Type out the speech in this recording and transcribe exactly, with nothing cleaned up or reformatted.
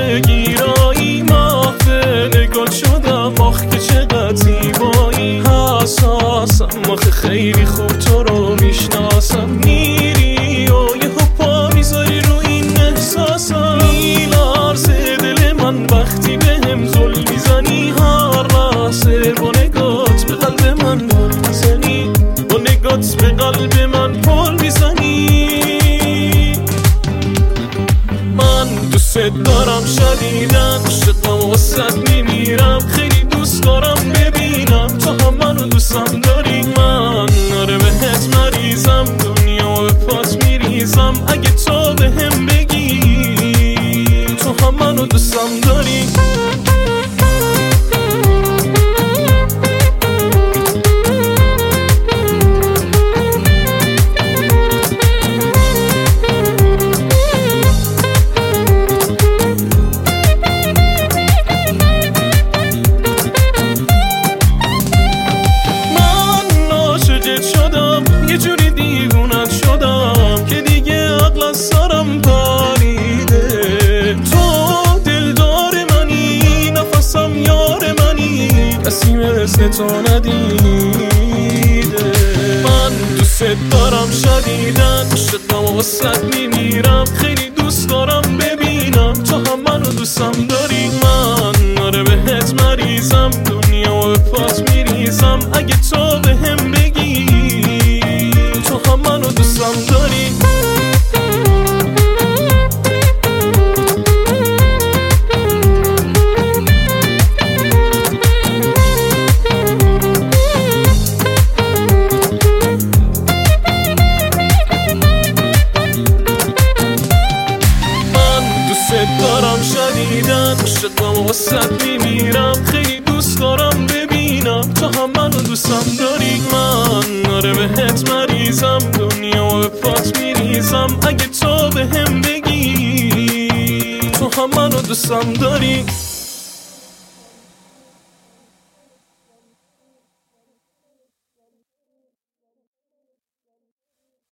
گیرایی محفل گل شدم، آخ که چقدر زیبایی. حساسم آخه خیلی خوب تو رو میشناسم، میری و یه پا میذاری رو این احساسم. میلرزه دل من وقتی بهم زل میزنی، هر لحظه با نگات به قلب من پل میزنی، با نگات به قلب من پل میزنی. من دوست دارم شدیدن، عشقم واسد میمیرم، خیلی دوست دارم ببینم تو هم منو دوستم داری. من آره بهت مریضم، دنیا به پات میریزم، اگه تو بهم بگی تو هم منو دوستم داری. یه جوری دیوونت شدم که دیگه عقل از سرم پریده. تو دلدار منی، نفسم یار منی، کسی مثل تو ندیده. من دوست دارم شدیدن، عشقم واسد میمیرم، خیلی دوست دارم ببینم تو هم منو دوستم داری. من آره بهت مریضم، دنیا به پات میریزم، اگه تو بهم بگی تو هم منو دوستم داری. من دوست دارم شدیدن، عشقم واسد میمیرم، خیلی دوست دارم ببینم تو هم منو دوستم داری. من آره بهت مریضم، دنیا به پات میریزم، اگه تو بهم بگی تو هم منو دوستم داری.